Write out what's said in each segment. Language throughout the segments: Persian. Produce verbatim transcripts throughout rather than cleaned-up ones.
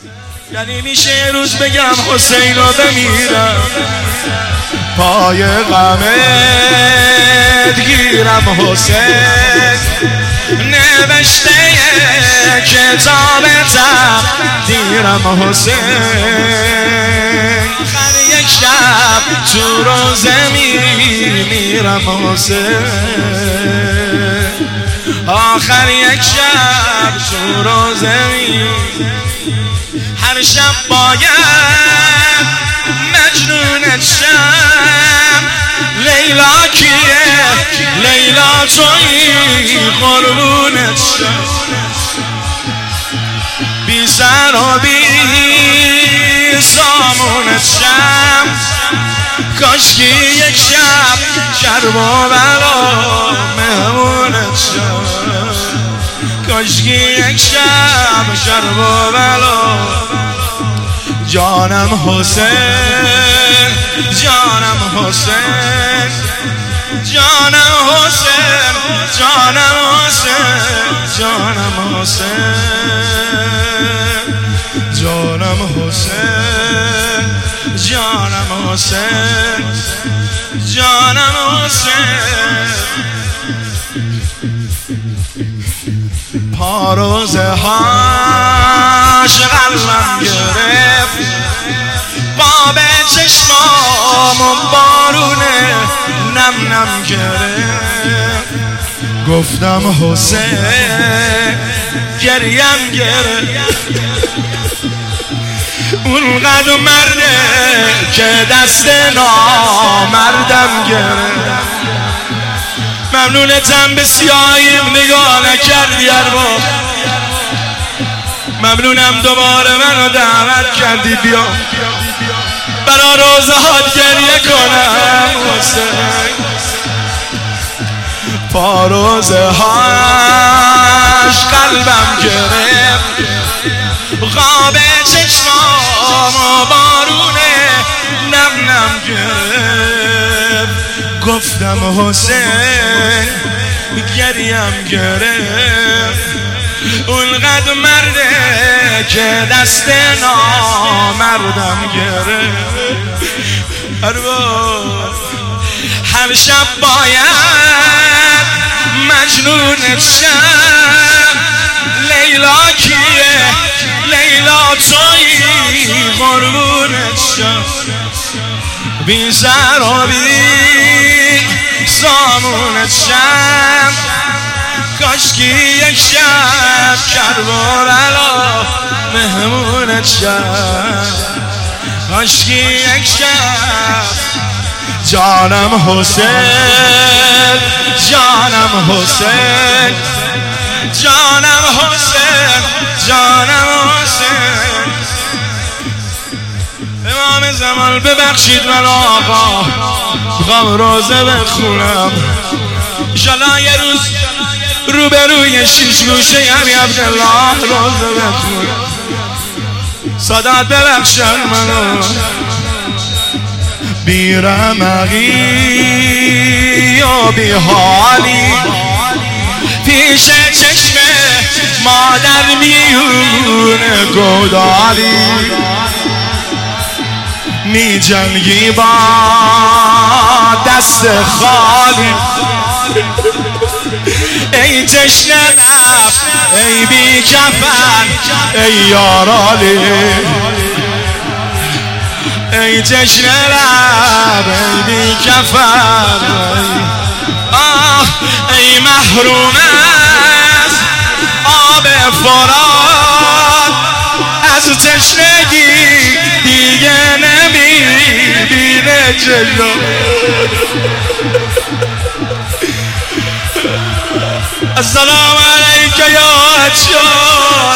یعنی میشه روز بگم حسین رو بمیرم پای غمت گیرم حسین نوشته کتاب تقدیرم حسین آخر یک شب تو روزه میمیرم حسین آخر یک شب تو روزه میمیرم هر شب باید مجنونت شم لیلا کیه لیلا تویی قربونت شم بی سر و بی سامونت شم کاشکی یک شب کرب و بلا مهمونت شم کاشکی یک شب کرب و بلا جانم حسین جانم حسین جانم حسین جانم حسین جانم حسین جانم حسین جانم حسین جانم حسین پاروزه هاش قلبم گرفت باب چشمام و بارونه نم نم گرفت گفتم حسین گریم گرفت اونقدر مرده که دست نامردم گرفت ممنونتم به سیاهیم نگاه نکردی ارباب ممنونم دوباره منو دعوت کردی بیام برا روزهات گریه کنم حسین پاروزه هاش قلبم گرفت غاب چشمام و بارونه نم نم گرفت گفتم حسین گریم گرفت اونقدر مرده که دست نامردم گرفت هر شب باید مجنونت شم لیلا کیه لیلا تویی قربونت شم بی سر و بی سامونت شم کاشکی یک شب کرب و بلا مهمونت شم کاشکی یک شب جانم حسین جانم حسین جانم حسین جانم حسین امام زمان ببخشید من آقا میخوام روزه بخونم انشالله یه روز روبروی شیش گوشه همی عبدالله روزه بخونم سادات ببخشن منو بی رمقی و بی حالی پیش چشم مادر میون گودالی می جنگی با دست خالی ای تشنه لب ای بی کفن ای یارالی ای تشنه لب ای بی کفن آه ای محروم از آب فرات از تشنگی دیگه نمیبینه جلو السلام علیک یا عطشان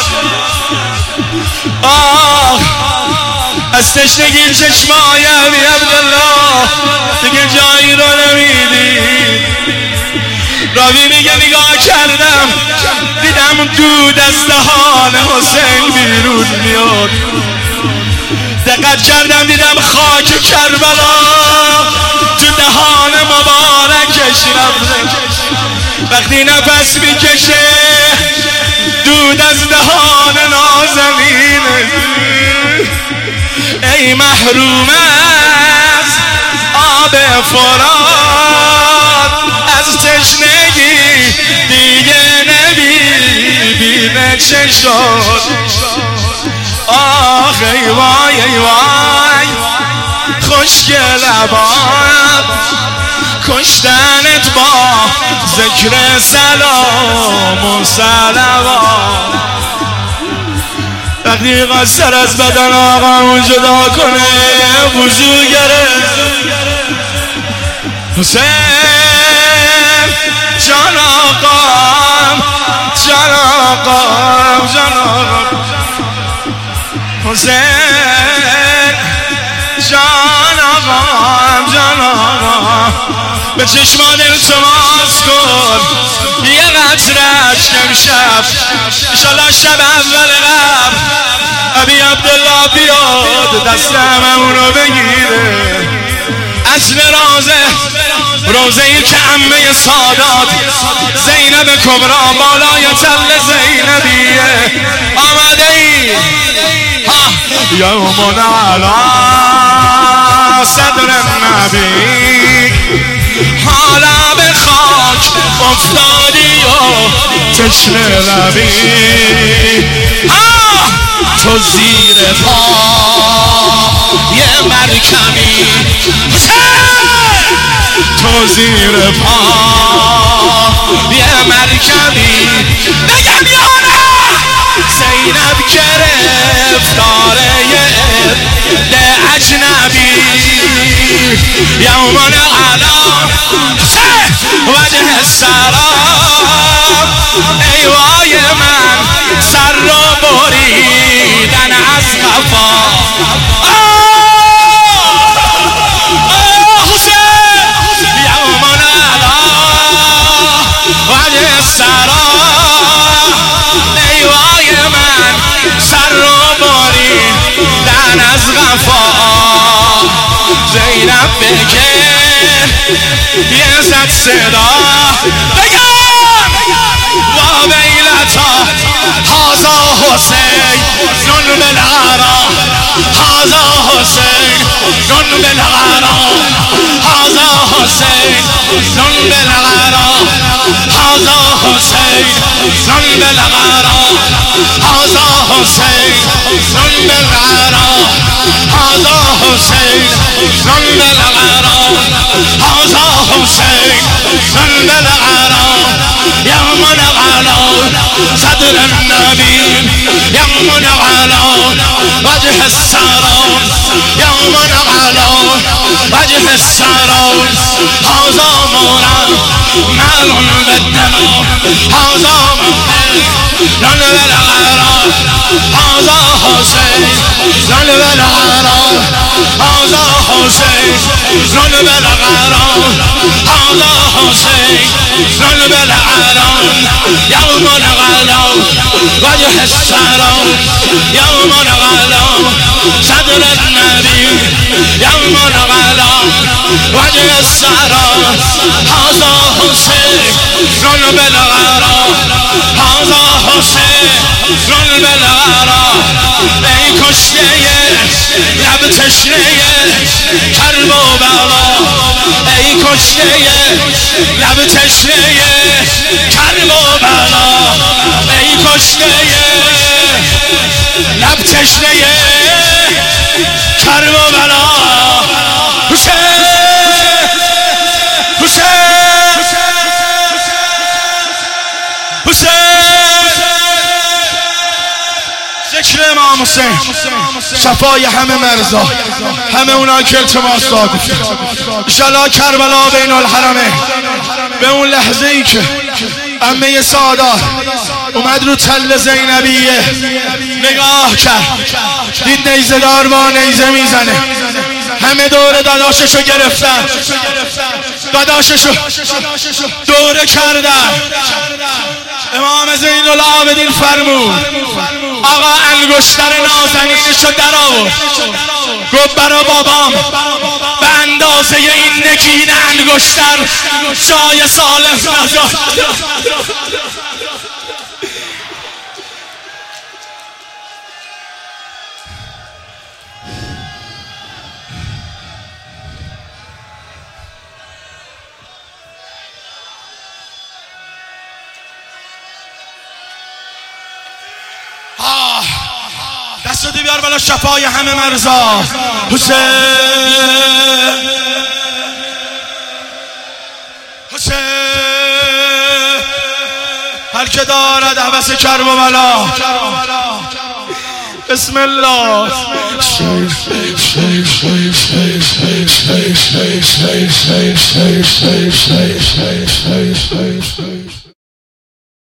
آه از تشنگی چشمای ابی عبدالله دیگه جایی رو نمیدی راوی میگه نگاه کردم دیدم دود از دهان حسین بیرون میاد دقت کردم دیدم خاک کربلا تو دهان مبارکش رفته وقتی نفس میکشه دود از دهان نازنینه محروم از آب فرات، از تشنگی دیگه نمیبینه چه شد. آخ ای وای ای وای خشک لبات، کشتنت با ذکر سلام و صلوات. وقتی قصر از بدن آقامو جدا کنه وضو گرفت، حسین جان آقام جان آقام جان آقام، حسین جان آقام جان آقام. به چشمان التماس کن یه قطره اشک امشب، انشالله شب اول قبل ابی عبدالله بیاد دستم اونو بگیره. اصل رازه روزه ای که عمه سادات زینب کبرا بالای تل زینبیه آمده ای یومون علا صدر النبی، حالا به خاک افتادی و تشنه لبی. تو زیر پا یه مرکبی، تو زیر پا یه مرکبی. بگم یاره زینب گرفتاره ده اجنبی، یومان علا وجه سلام. ای وای من سر رو بریدن از قفا. حسین یومان علا وجه سلام. ای وای من سر رو بریدن از قفا. زینب بگه یه زد صدا بگم و ویلتا هازا حسین نون بالغرا، هازا حسین نون بالغرا، هازا حسین نون بالغرا، هازا حسین نون بالغرا، هازا حسین نون بالغرا، هازا حسین نون بالغرا، هازا حسین نون بالغرا. یومن علا صدر النبی، یومن علا وجه السلام، یومن علا وجه السلام. هازا مورد معلوم بالدنا، هازا نون بالغرا، هازا حسین نون بالغرا، هازا حسین نون بالغرا، هازا حسین نون بالغرا. یومن علا وجه السلام، یومن علا صدر النبی، یومن علا وجه السلام. هازا حسین نون بالغرا، هازا حسین نون بالغرا. ای کشته لب تشنه کرب و بلا، ای کشته لب تشنه کرب و بلا، ای کشته لب تشنه کرب و بلا. حسین حسین حسین ذکر امام حسین، صفای همه مرزا، همه اونا که التماس داد انشالله کربلا بین الحرمه. به اون لحظه ای که عمه سادات اومد رو تل زینبیه نگاه کرد، دید نیزه دار با نیزه میزنه، همه دور داداششو گرفتن، داداششو دوره کردن. امام زین العابدین فرمود آقا انگشتر نازنینشو در آورد، گفت برا بابام به اندازه این نگین انگشتر جای سالم نذار. دستتو بیار بالا شفای همه مرزا. حسین حسین هر که دارد هوس کرب و بلا. بسم الله. Say, say, say, say, say, say, say, say, say, say, say.